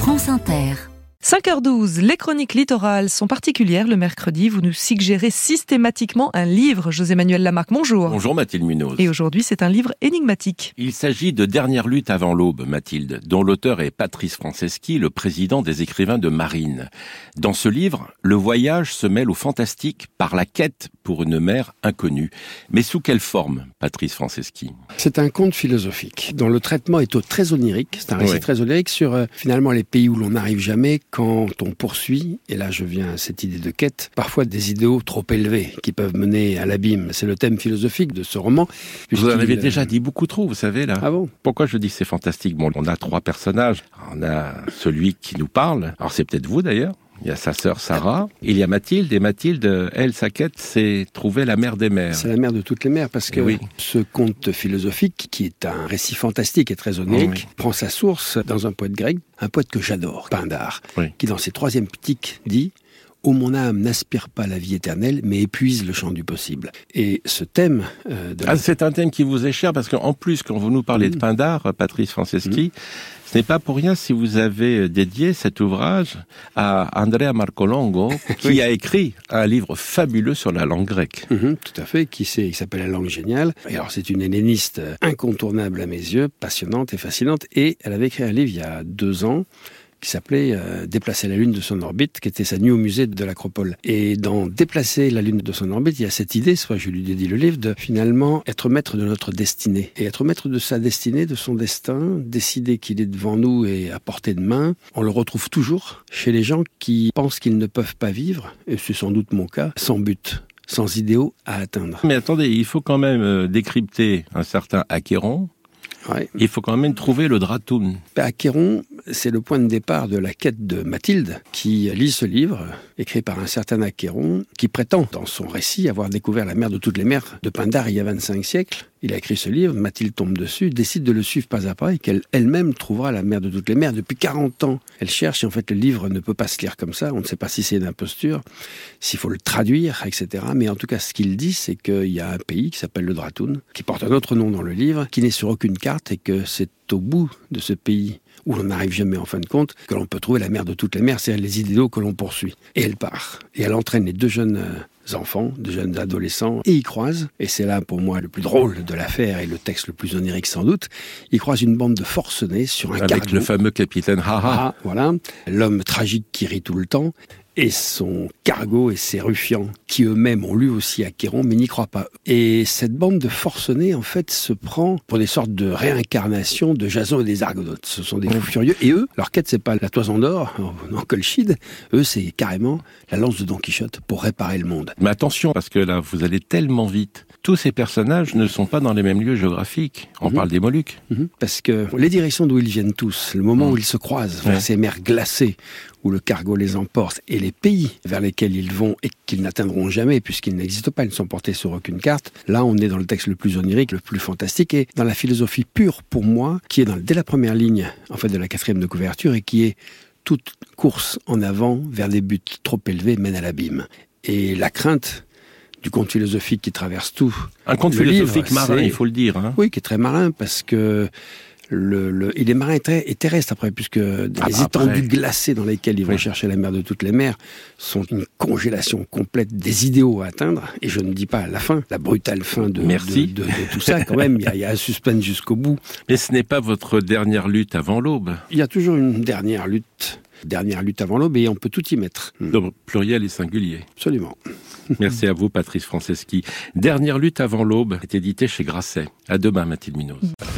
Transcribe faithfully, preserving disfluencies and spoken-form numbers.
France Inter. cinq heures douze, les chroniques littorales sont particulières le mercredi. Vous nous suggérez systématiquement un livre. José-Manuel Lamarque, bonjour. Bonjour Mathilde Munoz. Et aujourd'hui, c'est un livre énigmatique. Il s'agit de Dernière lutte avant l'aube, Mathilde, dont l'auteur est Patrice Franceschi, le président des écrivains de Marine. Dans ce livre, le voyage se mêle au fantastique par la quête pour une mer inconnue. Mais sous quelle forme, Patrice Franceschi ? C'est un conte philosophique dont le traitement est très onirique. C'est un récit Oui. très onirique sur euh, finalement les pays où l'on n'arrive jamais quand on poursuit, et là je viens à cette idée de quête, parfois des idéaux trop élevés qui peuvent mener à l'abîme. C'est le thème philosophique de ce roman. Vous en avez euh, déjà dit beaucoup trop, vous savez, là. Ah bon ? Pourquoi je dis que c'est fantastique ? Bon, on a trois personnages. On a celui qui nous parle. Alors c'est peut-être vous d'ailleurs. Il y a sa sœur Sarah. Il y a Mathilde. Et Mathilde, elle, sa quête, c'est trouver la mer des mers. C'est la mère de toutes les mers, parce que Oui. ce conte philosophique, qui est un récit fantastique et très onirique, Oui. prend sa source dans un poète grec, un poète que j'adore, Pindare, Oui. qui dans ses troisième ptyques dit « Ô mon âme, n'aspire pas la vie éternelle, mais épuise le champ du possible ». Et ce thème euh, de la... Ah, c'est un thème qui vous est cher, parce qu'en plus, quand vous nous parlez Mmh. de Pindare, Patrice Franceschi, mmh. ce n'est pas pour rien si vous avez dédié cet ouvrage à Andrea Marcolongo, qui Oui. a écrit un livre fabuleux sur la langue grecque. Mhm, tout à fait, qui, c'est, qui s'appelle La langue géniale. Et alors, c'est une helléniste incontournable à mes yeux, passionnante et fascinante. Et elle avait écrit un livre il y a deux ans qui s'appelait euh, « Déplacer la Lune de son orbite », qui était sa nuit au musée de l'Acropole. Et dans « Déplacer la Lune de son orbite », il y a cette idée, soit je lui dédie le livre, de finalement être maître de notre destinée. Et être maître de sa destinée, de son destin, décider qu'il est devant nous et à portée de main, on le retrouve toujours chez les gens qui pensent qu'ils ne peuvent pas vivre, et c'est sans doute mon cas, sans but, sans idéaux à atteindre. Mais attendez, il faut quand même euh, décrypter un certain Achéron. Ouais. Il faut quand même trouver le Dratoun. Achéron, c'est le point de départ de la quête de Mathilde, qui lit ce livre, écrit par un certain Achéron, qui prétend, dans son récit, avoir découvert la mer de toutes les mers de Pindare il y a vingt-cinq siècles. Il a écrit ce livre, Mathilde tombe dessus, décide de le suivre pas à pas, et qu'elle elle-même trouvera la mer de toutes les mers. Depuis quarante ans, elle cherche, et en fait le livre ne peut pas se lire comme ça, on ne sait pas si c'est une imposture, s'il faut le traduire, et cetera. Mais en tout cas, ce qu'il dit, c'est qu'il y a un pays qui s'appelle le Dratoun, qui porte un autre nom dans le livre, qui n'est sur aucune carte, et que c'est au bout de ce pays où l'on n'arrive jamais en fin de compte, que l'on peut trouver la mer de toutes les mers, c'est les idéaux que l'on poursuit. Et elle part. Et elle entraîne les deux jeunes euh, enfants, deux jeunes adolescents, et ils croisent, et c'est là pour moi le plus drôle de l'affaire et le texte le plus onirique sans doute, ils croisent une bande de forcenés sur un Avec cargo. le fameux capitaine Haha. Ah, voilà, l'homme tragique qui rit tout le temps, et son cargo et ses ruffians, qui eux-mêmes ont lu aussi Achéron, mais n'y croient pas. Et cette bande de forcenés, en fait, se prend pour des sortes de réincarnations de Jason et des Argonautes. Ce sont des fous furieux. Et eux, leur quête, c'est pas la toison d'or en, en Colchide. Eux, c'est carrément la lance de Don Quichotte pour réparer le monde. Mais attention, parce que là, vous allez tellement vite. Tous ces personnages ne sont pas dans les mêmes lieux géographiques. On Mhm. parle des Moluques. Mhm. Parce que les directions d'où ils viennent tous, le moment Mhm. où ils se croisent vers Ouais. ces mers glacées, où le cargo les emporte, et les pays vers lesquels ils vont et qu'ils n'atteindront jamais, puisqu'ils n'existent pas, ils ne sont portés sur aucune carte, là on est dans le texte le plus onirique, le plus fantastique, et dans la philosophie pure pour moi, qui est dans, dès la première ligne en fait, de la quatrième de couverture, et qui est toute course en avant vers des buts trop élevés mène à l'abîme. Et la crainte du conte philosophique qui traverse tout. Un conte le philosophique livre, marin, c'est- il faut le dire. Hein. Oui, qui est très marin, parce que le, le, il est marin et, très, et terrestre après, puisque Ah les bah étendues après. glacées dans lesquelles ils vont Oui. chercher la mer de toutes les mers sont une congélation complète des idéaux à atteindre. Et je ne dis pas la fin, la brutale fin de, Merci. de, de, de tout ça quand même. Il y a, il y a un suspense jusqu'au bout. Mais ce n'est pas votre dernière lutte avant l'aube. Il y a toujours une dernière lutte, dernière lutte avant l'aube, et on peut tout y mettre. Le pluriel et singulier. Absolument. Merci à vous, Patrice Franceschi. Dernière lutte avant l'aube est édité chez Grasset. À demain, Mathilde Munoz.